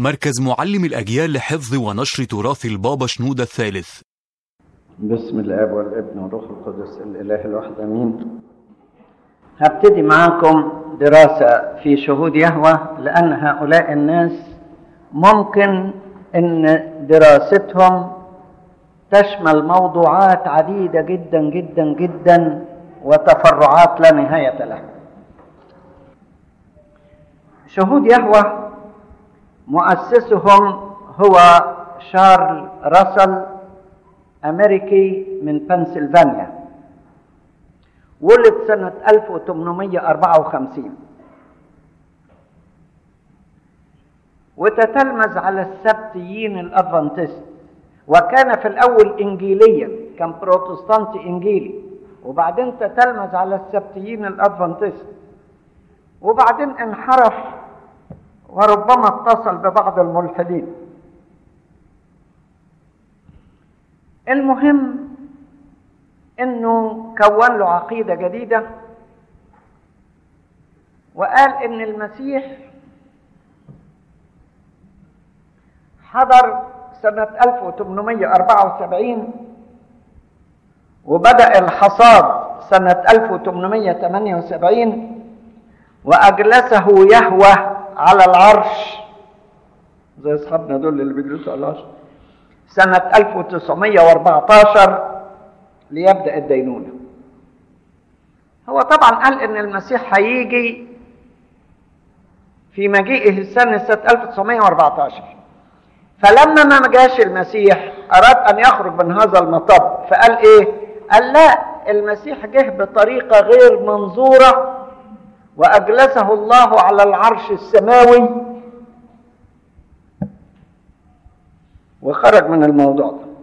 مركز معلم الأجيال لحفظ ونشر تراث البابا شنودة الثالث. بسم الآب والابن والروح القدس الإله الواحد آمين. هبتدي معاكم دراسة في شهود يهوه، لأن هؤلاء الناس ممكن أن دراستهم تشمل موضوعات عديدة جدا جدا جدا وتفرعات لا نهاية لها. شهود يهوه مؤسسهم هو شارل راسل، أمريكي من بنسلفانيا، ولد سنة 1854 وتتلمذ على السبتيين الأدفنتست، وكان في الأول إنجيليا، كان بروتستانتي إنجيلي، وبعدين تتلمذ على السبتيين الأدفنتست، وبعدين انحرف وربما اتصل ببعض الملحدين. المهم انه كون له عقيدة جديدة وقال ان المسيح حضر سنة 1874 وبدأ الحصاد سنة 1878 وأجلسه يهوه على العرش زي أصحابنا دول اللي بيجلسوا على العرش سنة 1914 ليبدأ الدينونة. هو طبعا قال إن المسيح هيجي في مجيئه سنة 1914، فلما ما جاش المسيح أراد أن يخرج من هذا المطب، فقال إيه؟ قال لا، المسيح جه بطريقة غير منظورة وأجلسه الله على العرش السماوي وخرج من الموضوع ده.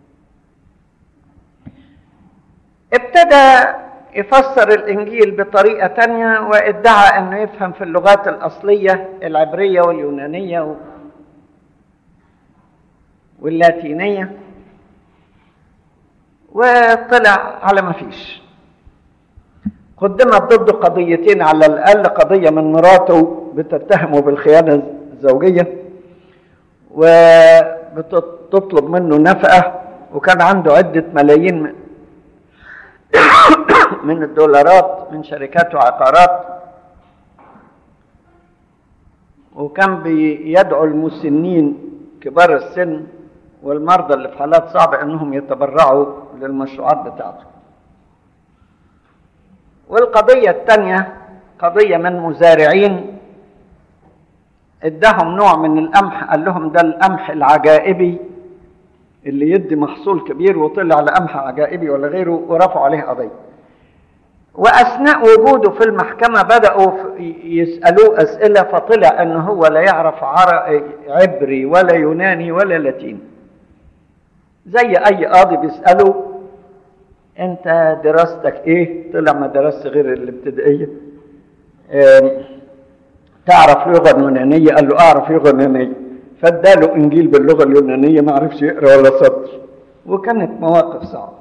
ابتدى يفسر الإنجيل بطريقة تانية وادعى أنه يفهم في اللغات الأصلية العبرية واليونانية واللاتينية، وطلع على ما فيش. قدمت ضده قضيتين على الأقل، قضية من مراته بتتهمه بالخيانة الزوجية وبتطلب منه نفقة، وكان عنده عدة ملايين من الدولارات من شركات وعقارات، وكان بيدعو المسنين كبار السن والمرضى اللي في حالات صعبة انهم يتبرعوا للمشروعات بتاعته. والقضية الثانية قضية من مزارعين ادهم نوع من القمح، قال لهم ده القمح العجائبي اللي يدي محصول كبير، وطلع على قمح عجائبي ولا غيره، ورفعوا عليه قضية. وأثناء وجوده في المحكمة بدأوا يسألوه أسئلة، فطلع أنه هو لا يعرف عبري ولا يوناني ولا لاتيني. زي أي قاضي بيسأله أنت دراستك إيه؟ طلع ما درست غير الابتدائية. تعرف لغة يونانية؟ قال له أعرف لغة يونانية، فاداله إنجيل باللغة اليونانية ما عرفش يقرأ ولا سطر، وكانت مواقف صعبة.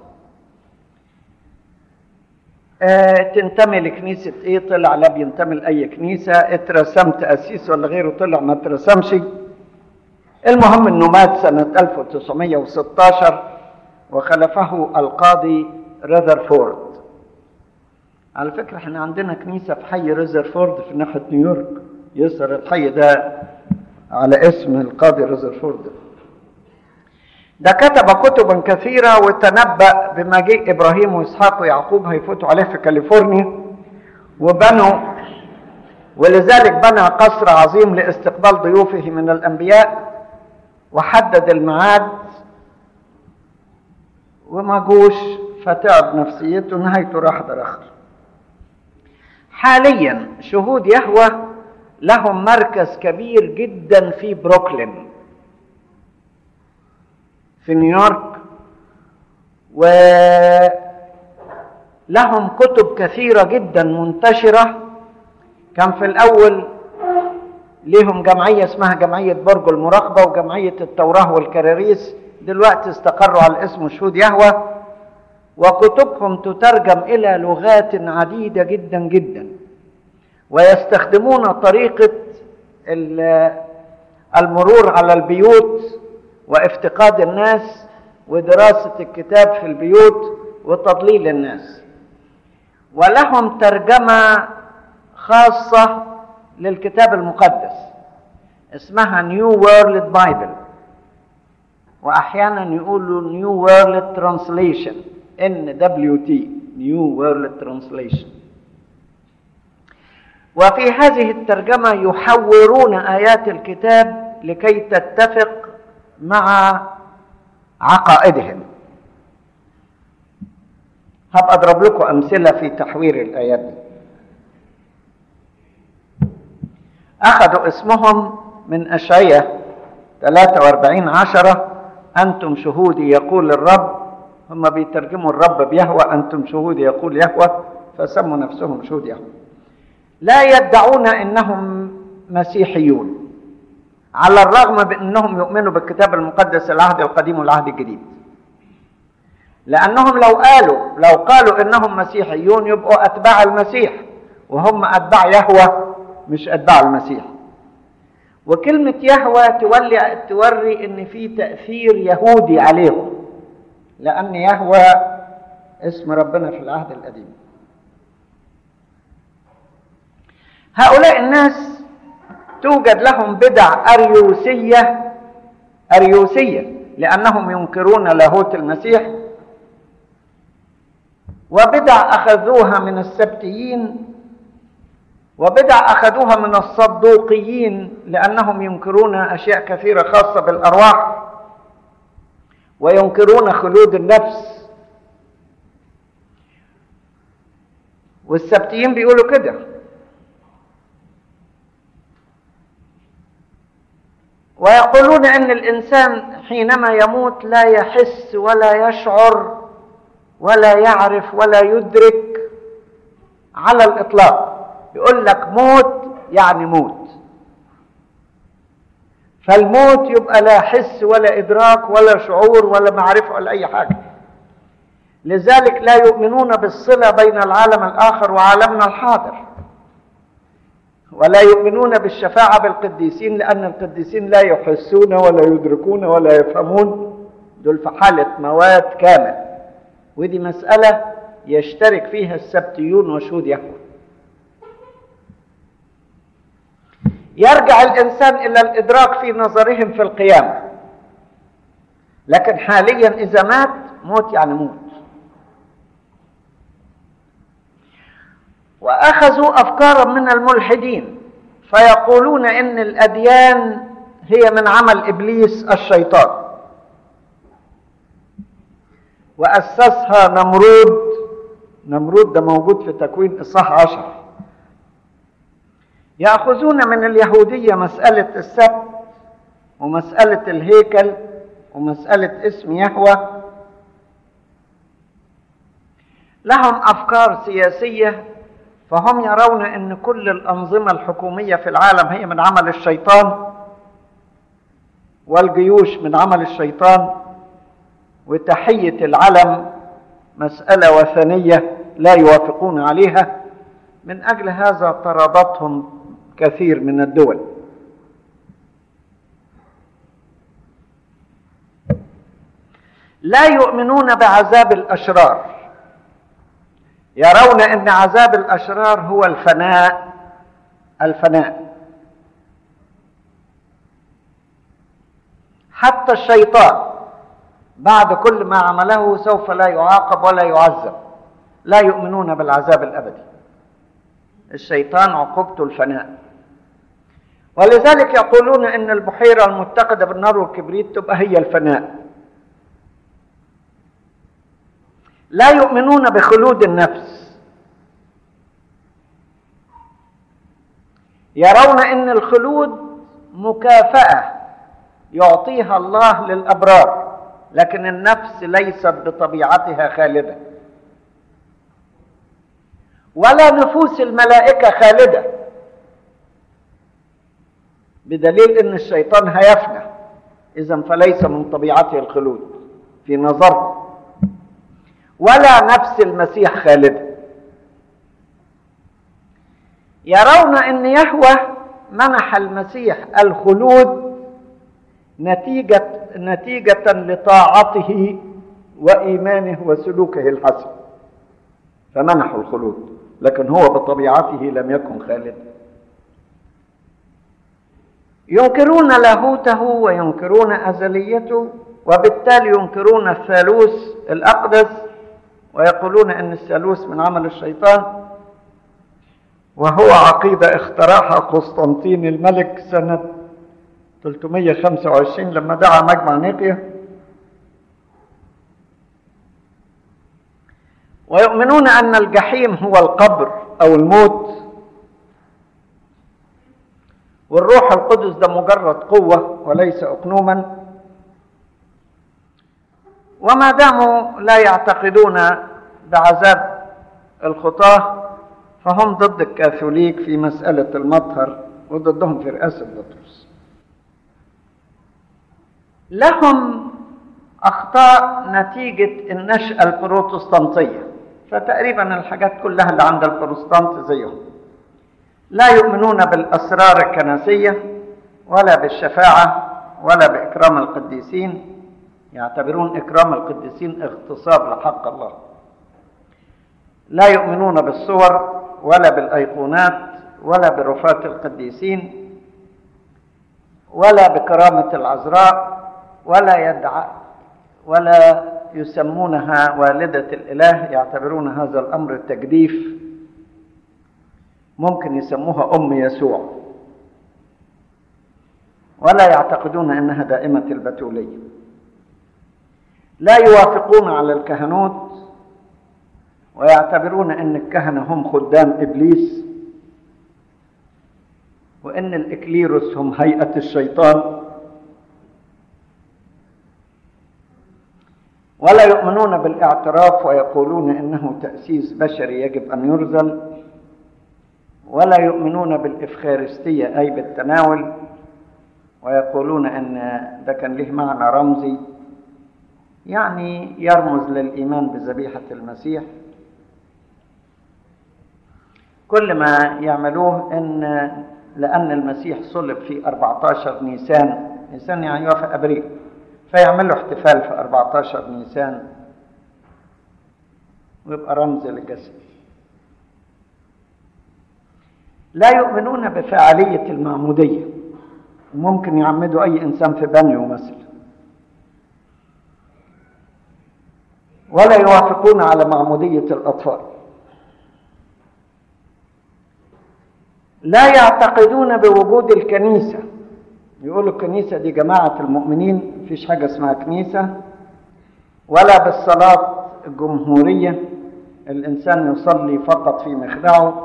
تنتمي لكنيسة إيه؟ طلع لا بينتمي لأي كنيسة. اترسمت أسيس ولا غيره؟ طلع ما اترسمش. المهم إنه مات سنة 1916 وخلفه القاضي رذرفورد. على فكرة احنا عندنا كنيسة في حي رذرفورد في ناحية نيويورك، يسر الحي ده على اسم القاضي رذرفورد. ده كتب كتبا كثيرة وتنبأ بمجيء إبراهيم وإسحاق ويعقوب هيفوتوا عليه في كاليفورنيا، ولذلك بنى قصر عظيم لاستقبال ضيوفه من الأنبياء، وحدد الميعاد وما جوش، فتعب نفسيته، نهايته راح درخر. حاليا شهود يهوه لهم مركز كبير جدا في بروكلين في نيويورك، ولهم كتب كثيرة جدا منتشرة. كان في الأول لهم جمعية اسمها جمعية برج المراقبة وجمعية التوراة والكراريس، دلوقتي استقروا على اسم شهود يهوه، وكتبهم تترجم إلى لغات عديدة جدا جدا، ويستخدمون طريقة المرور على البيوت وافتقاد الناس ودراسة الكتاب في البيوت وتضليل الناس. ولهم ترجمة خاصة للكتاب المقدس اسمها New World Bible، وأحيانا يقولوا New World Translation NWT New World Translation. وفي هذه الترجمة يحورون آيات الكتاب لكي تتفق مع عقائدهم. هبقى أضرب لكم أمثلة في تحوير الآيات دي. أخذوا اسمهم من أشعياء 43:10 أنتم شهودي يقول الرب. هم بيترجموا الرب بيهوى، أنتم شهودي يقول يهوى، فسموا نفسهم شهود يهوى. لا يدعون أنهم مسيحيون على الرغم من أنهم يؤمنوا بالكتاب المقدس العهد القديم والعهد الجديد، لأنهم لو قالوا أنهم مسيحيون يبقوا أتباع المسيح، وهم أتباع يهوى مش أتباع المسيح. وكلمة يهوى توري أن في تأثير يهودي عليهم، لأن يهوى اسم ربنا في العهد القديم. هؤلاء الناس توجد لهم بدع أريوسية لأنهم ينكرون لاهوت المسيح، وبدع أخذوها من السبتيين، وبدع أخذوها من الصدوقيين لأنهم ينكرون أشياء كثيرة خاصة بالأرواح، وينكرون خلود النفس. والسبتيين بيقولوا كده. ويقولون أن الإنسان حينما يموت لا يحس ولا يشعر ولا يعرف ولا يدرك على الإطلاق. يقول لك موت يعني موت، فالموت يبقى لا حس ولا إدراك ولا شعور ولا معرفة ولا أي حاجة. لذلك لا يؤمنون بالصلة بين العالم الآخر وعالمنا الحاضر، ولا يؤمنون بالشفاعة بالقديسين، لأن القديسين لا يحسون ولا يدركون ولا يفهمون، دول في حالة موات كامل. ودي مسألة يشترك فيها السبتيون وشهود يهوه. يرجع الإنسان إلى الإدراك في نظرهم في القيامة، لكن حاليا إذا مات موت يعني موت. وأخذوا أفكارا من الملحدين فيقولون إن الأديان هي من عمل إبليس الشيطان، وأسسها نمرود ده موجود في تكوين إصحاح 10. يأخذون من اليهودية مسألة السبت ومسألة الهيكل ومسألة اسم يهوه. لهم أفكار سياسية، فهم يرون أن كل الأنظمة الحكومية في العالم هي من عمل الشيطان، والجيوش من عمل الشيطان، وتحية العلم مسألة وثنية لا يوافقون عليها. من أجل هذا طردتهم كثير من الدول. لا يؤمنون بعذاب الأشرار، يرون أن عذاب الأشرار هو الفناء. حتى الشيطان بعد كل ما عمله سوف لا يعاقب ولا يعذب. لا يؤمنون بالعذاب الأبدي. الشيطان عقوبته الفناء. ولذلك يقولون أن البحيرة المتقدة بالنار والكبريت تبقى هي الفناء. لا يؤمنون بخلود النفس، يرون أن الخلود مكافأة يعطيها الله للأبرار، لكن النفس ليست بطبيعتها خالدة، ولا نفوس الملائكة خالدة، بدليل أن الشيطان هيفنى، إذن فليس من طبيعته الخلود في نظرهم، ولا نفس المسيح خالدة. يرون أن يهوه منح المسيح الخلود نتيجة لطاعته وإيمانه وسلوكه الحسن، فمنحوا الخلود، لكن هو بطبيعته لم يكن خالدا. ينكرون لاهوته وينكرون أزليته، وبالتالي ينكرون الثالوث الأقدس، ويقولون أن الثالوث من عمل الشيطان، وهو عقيدة اخترعها قسطنطين الملك سنة 325 لما دعا مجمع نيقيا. ويؤمنون أن الجحيم هو القبر أو الموت، والروح القدس ده مجرد قوة وليس أقنوما. وما داموا لا يعتقدون بعذاب الخطاة فهم ضد الكاثوليك في مسألة المطهر، وضدهم في رئاسة بطرس. لهم أخطاء نتيجة النشأة البروتستانتية، فتقريبا الحاجات كلها اللي عند البروتستانت زيهم. لا يؤمنون بالأسرار الكنسية ولا بالشفاعة ولا بإكرام القديسين، يعتبرون إكرام القديسين اغتصاب لحق الله. لا يؤمنون بالصور ولا بالأيقونات ولا برفات القديسين ولا بكرامة العذراء، ولا يسمونها والدة الإله، يعتبرون هذا الأمر تجديف، ممكن يسموها أم يسوع، ولا يعتقدون أنها دائمة البتولية. لا يوافقون على الكهنوت، ويعتبرون أن الكهنة هم خدام إبليس، وأن الإكليروس هم هيئة الشيطان. ولا يؤمنون بالاعتراف، ويقولون إنه تأسيس بشري يجب أن يرذل. ولا يؤمنون بالإفخارستية أي بالتناول، ويقولون أن ده كان له معنى رمزي، يعني يرمز للإيمان بذبيحة المسيح. كل ما يعملوه إن لأن المسيح صلب في 14 نيسان يعني يوافق أبريل، فيعملوا احتفال في 14 نيسان ويبقى رمز للجسد. لا يؤمنون بفاعلية المعمودية، ممكن يعمدوا أي إنسان في بنيو مثلا. ولا يوافقون على معمودية الأطفال. لا يعتقدون بوجود الكنيسة، يقولوا الكنيسة دي جماعة المؤمنين، مفيش حاجة اسمها كنيسة. ولا بالصلاة الجمهورية، الإنسان يصلي فقط في مخدعه.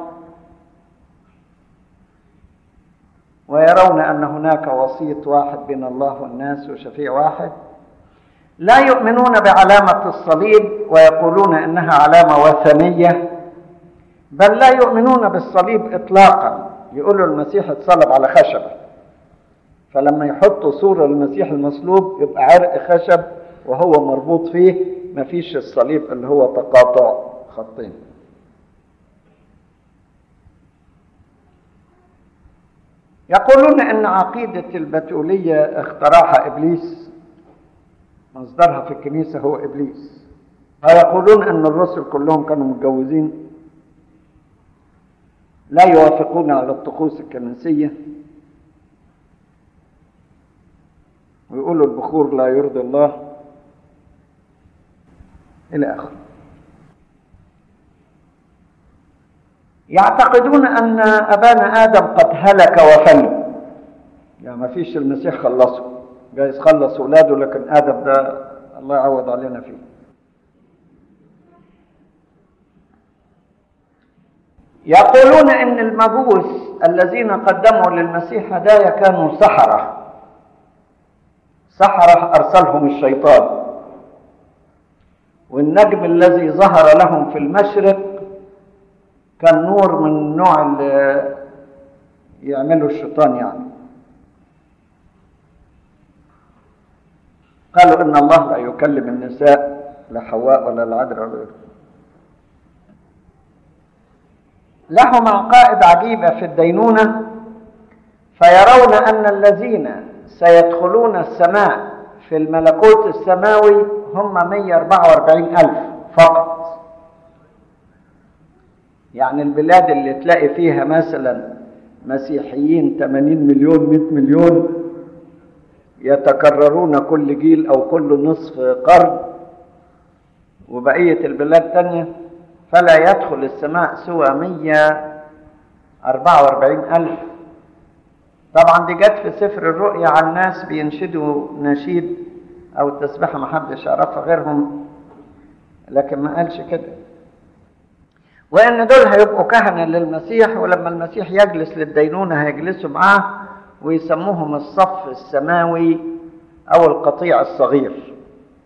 ويرون أن هناك وسيط واحد بين الله والناس وشفيع واحد. لا يؤمنون بعلامة الصليب، ويقولون إنها علامة وثنية، بل لا يؤمنون بالصليب إطلاقا. يقولوا المسيح اتصلب على خشبة، فلما يحطوا صورة للمسيح المصلوب يبقى عرق خشب وهو مربوط فيه، مفيش الصليب اللي هو تقاطع خطين. يقولون ان عقيدة البتولية اخترعها ابليس، مصدرها في الكنيسة هو ابليس. ويقولون ان الرسل كلهم كانوا متجوزين. لا يوافقون على الطقوس الكنسية، ويقولوا البخور لا يرضي الله إلى آخره. يعتقدون أن أبانا آدم قد هلك وفني، يعني ما فيش المسيح خلصه، جايز خلص أولاده، لكن آدم ده الله يعوض علينا فيه. يقولون إن المجوس الذين قدموا للمسيح هدايا كانوا سحرة أرسلهم الشيطان، والنجم الذي ظهر لهم في المشرق كان نور من النوع اللي يعمله الشيطان يعني. قالوا إن الله لا يكلم النساء، لا حواء ولا العذراء ولا غيره. لهم عقائد عجيبة في الدينونة، فيرون أن الذين سيدخلون السماء في الملكوت السماوي هم 144,000 فقط. يعني البلاد اللي تلاقي فيها مثلا مسيحيين 80 مليون 100 مليون يتكررون كل جيل أو كل نصف قرن، وبقية البلاد تانية فلا يدخل السماء سوى 144,000. طبعا دي جت في سفر الرؤيا عن ناس بينشدوا نشيد أو تسبيحة محدش يعرفها غيرهم، لكن ما قالش كده. وإن دول هيبقوا كهنة للمسيح، ولما المسيح يجلس للدينونة هيجلسوا معاه، ويسموهم الصف السماوي أو القطيع الصغير.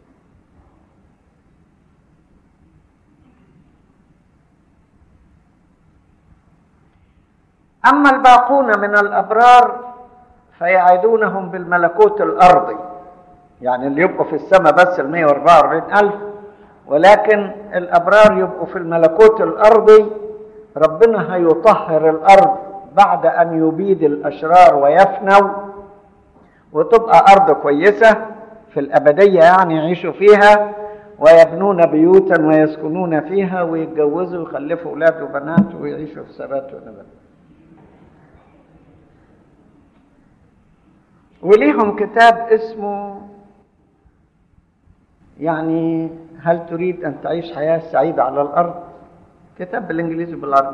أما الباقون من الأبرار فيعيدونهم بالملكوت الأرضي، يعني اللي يبقوا في السماء بس 144,000، ولكن الأبرار يبقوا في الملكوت الأرضي. ربنا هيطهر الأرض بعد أن يبيد الأشرار ويفنوا، وتبقى أرض كويسة في الأبدية، يعني يعيشوا فيها ويبنون بيوتا ويسكنون فيها ويتجوزوا ويخلفوا أولاد وبنات ويعيشوا في ثبات ونبات. وليهم كتاب اسمه يعني هل تريد أن تعيش حياة سعيدة على الأرض؟ كتاب بالإنجليزي وبالعربي.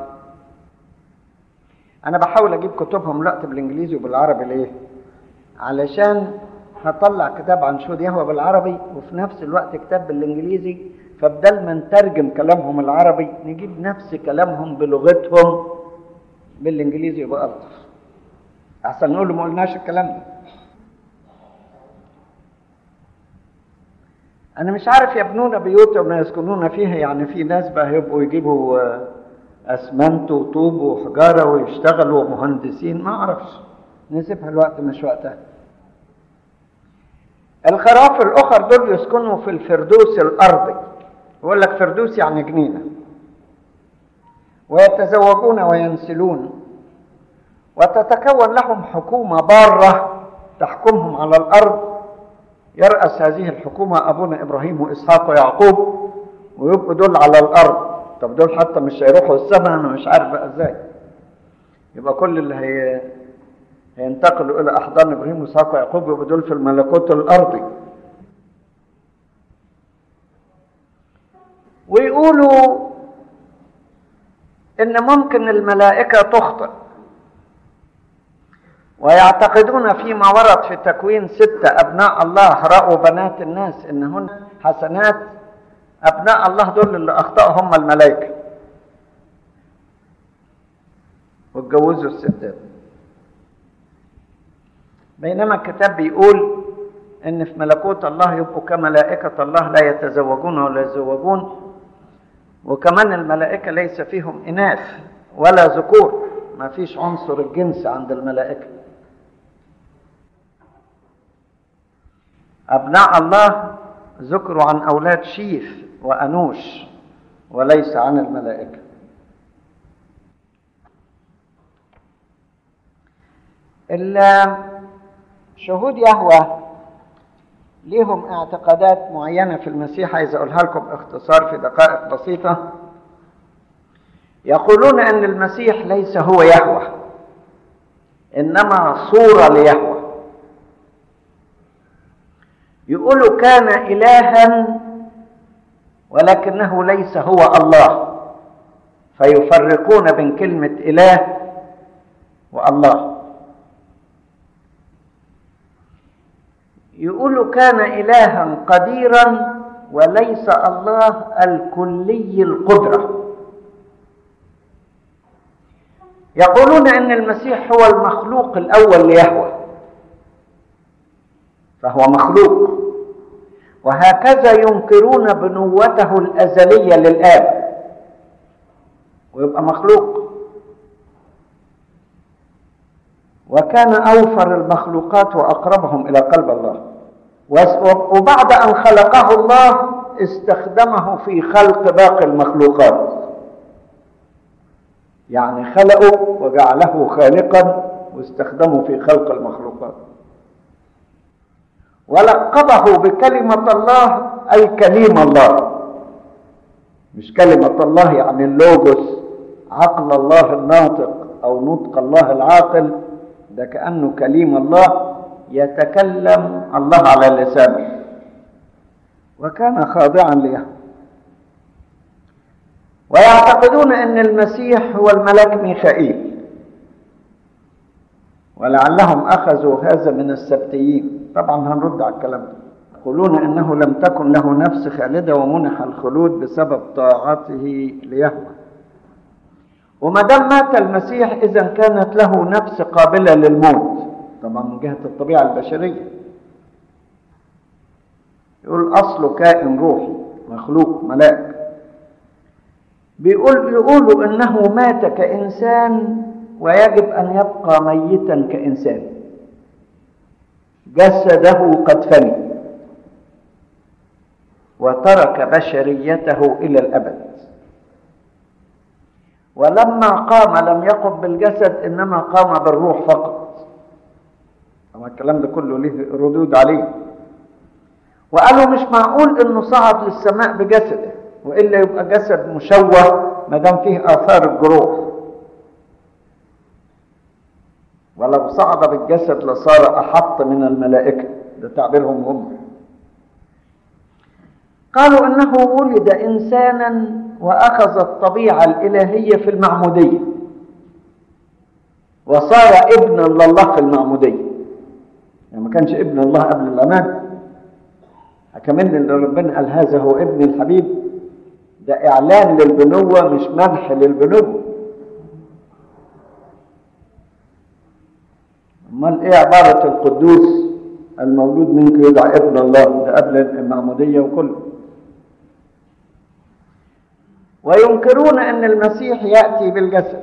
أنا بحاول أجيب كتبهم دلوقتي بالإنجليزي وبالعربي. ليه؟ علشان هطلع كتاب عن شهود يهوه بالعربي وفي نفس الوقت كتاب بالإنجليزي، فبدل ما نترجم كلامهم العربي نجيب نفس كلامهم بلغتهم بالإنجليزي يبقى ألطف، أحسن نقول ما قلناش الكلام ده. أنا مش عارف يبنون بيوتهم ويسكنون فيها، يعني في ناس بقى هيبقوا يجيبوا أسمنت وطوب وحجارة ويشتغلوا مهندسين، ما أعرفش، نسيبها الوقت مش وقتها. الخراف الأخر دول يسكنوا في الفردوس الأرضي، يقول لك فردوس يعني جنينة، ويتزوجون وينسلون، وتتكون لهم حكومة بارة تحكمهم على الأرض. يرأس هذه الحكومة أبونا إبراهيم وإسحاق ويعقوب، ويبقوا دول على الأرض. طب دول حتى مش هيروحوا السماء، أنا مش عارف بقى إزاي. يبقى كل اللي هينتقلوا إلى أحضان إبراهيم وإسحاق ويعقوب يبقوا دول في الملكوت الأرضي. ويقولوا إن ممكن الملائكة تخطئ، ويعتقدون فيما ورد في تكوين 6 أبناء الله رأوا بنات الناس إنهن حسنات. أبناء الله دول اللي أخطأوا هم الملائكة واتجوزوا الستات، بينما الكتاب بيقول إن في ملكوت الله يبقوا كملائكة الله لا يتزوجون ولا يزوجون. وكمان الملائكة ليس فيهم إناث ولا ذكور، ما فيش عنصر الجنس عند الملائكة. أبناء الله ذكروا عن أولاد شيث وأنوش وليس عن الملائكة. شهود يهوه ليهم اعتقادات معينة في المسيح، عايز أقولها لكم باختصار في دقائق بسيطة. يقولون أن المسيح ليس هو يهوه، إنما صورة ليهوه. يقولوا كان إلها ولكنه ليس هو الله، فيفرقون بين كلمة إله والله. يقولوا كان إلها قديرا وليس الله الكلي القدرة. يقولون أن المسيح هو المخلوق الأول ليهوه، فهو مخلوق، وهكذا ينكرون بنوته الأزلية للآب ويبقى مخلوق. وكان أوفر المخلوقات وأقربهم إلى قلب الله، وبعد أن خلقه الله استخدمه في خلق باقي المخلوقات، يعني خلقه وجعله خالقا واستخدمه في خلق المخلوقات. ولقبه بكلمة الله أي كليم الله، مش كلمة الله يعني اللوجوس، عقل الله الناطق أو نطق الله العاقل، ده كأنه كليم الله يتكلم الله على لسانه، وكان خاضعا له. ويعتقدون أن المسيح هو الملاك ميخائيل، ولعلهم أخذوا هذا من السبتيين. طبعا هنرد على الكلام ده. يقولون أنه لم تكن له نفس خالدة ومنح الخلود بسبب طاعته ليهوه. وما دام مات المسيح إذا كانت له نفس قابلة للموت، طبعا من جهة الطبيعة البشرية. يقول أصله كائن روحي مخلوق ملاك. يقولوا إنه مات كإنسان ويجب أن يبقى ميتا كإنسان، جسده قد فني وترك بشريته إلى الأبد، ولما قام لم يقم بالجسد إنما قام بالروح فقط. طبعا الكلام ده كله له ردود عليه. وقالوا مش معقول إنه صعد للسماء بجسده، وإلا يبقى جسد مشوه ما دام فيه آثار الجروح، ولو صعد بالجسد لصار أحط من الملائكة، ده تعبيرهم هم. قالوا إنه ولد إنسانا وأخذ الطبيعة الإلهية في المعمودية، وصار ابنا لله في المعمودية. يعني ما كانش ابن الله قبل العماد، كمان اللي ربنا قال هذا هو ابن الحبيب، ده إعلان للبنوة مش مدح للبنوة. امال ايه عبارة القدوس المولود منك يدعى ابن الله، ده قبل المعمودية وكله. وينكرون ان المسيح يأتي بالجسد.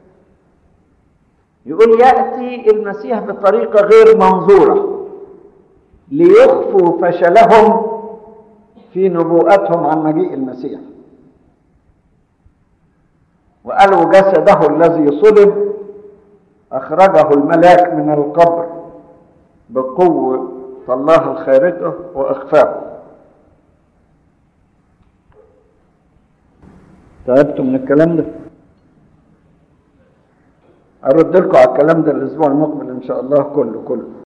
يقول يأتي المسيح بطريقة غير منظورة ليخفوا فشلهم في نبوءتهم عن مجيء المسيح. وقالوا جسده الذي صلب أخرجه الملاك من القبر بقوة الله الخارقة وأخفاه. تعبتوا من الكلام ده؟ أرد لكم على الكلام ده الأسبوع المقبل إن شاء الله كله.